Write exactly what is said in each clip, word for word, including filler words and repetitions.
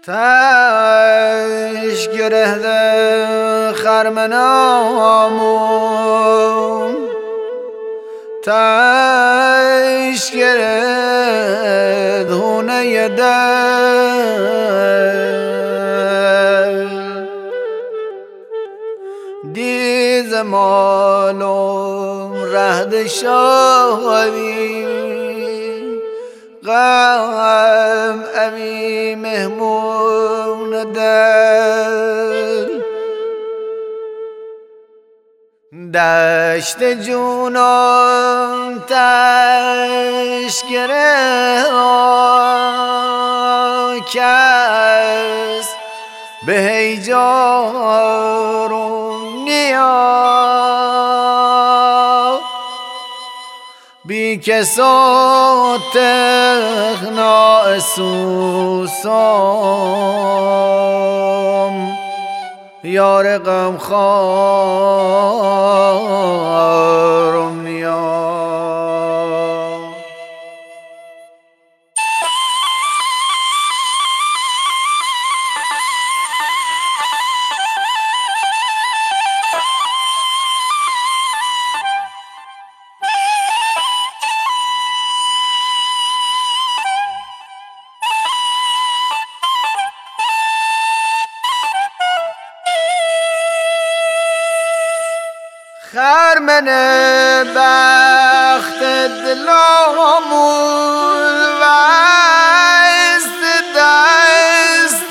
تش گره خرمنامون تش گره دونه دل دیز مالم رهد شاوی غم امی مهمون دل دشت جونان تشکره کس به هیجارم نیا بی کسا تخنا سوسام یار غم خارم نیا خرمن بخت دلامون وست دست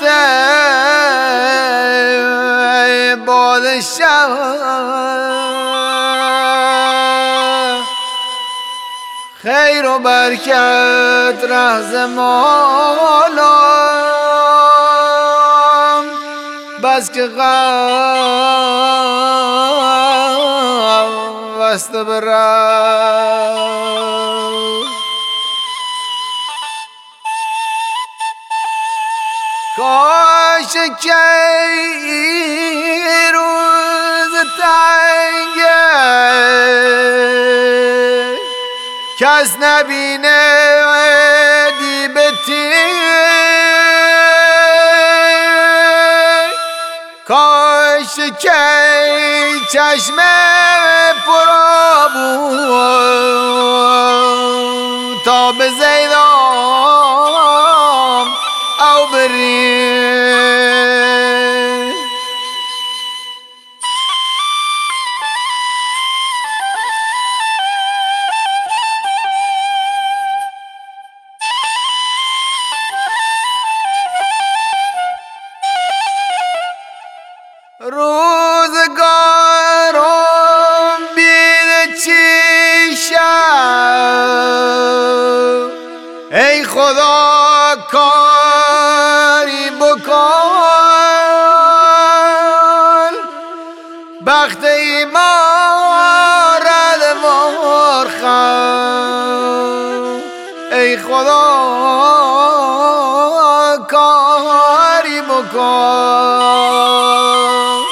بادشاه خیر و برکت رهز مالام بس که غم وسته برم کاش که روز تنگه کس نبینه دیبتی کاش که چشم پرا بود تا به زیدام او بری روزگارم بید چیشم ای خدا کاری بکن بخت ایمارد مرخم ای خدا کاری بکن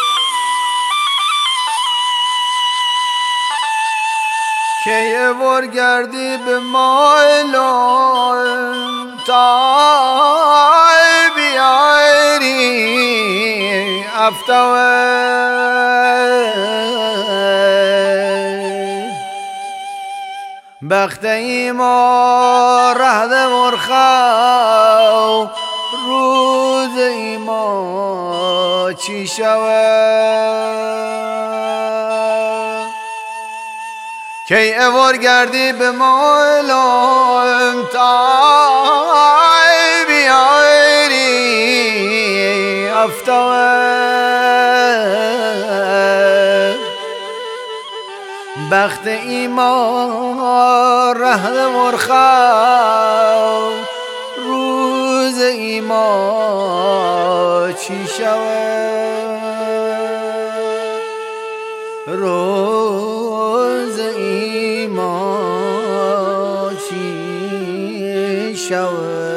که یه بار گردی به مایلان تا بیاری افتوه بخت ایما رهد مرخو روز ایما چی شوه که اوار گردی به مالم تا بیاری افتوه بخت ایما رهد مرخو روز ایما چی شوه روز ایما چی شوه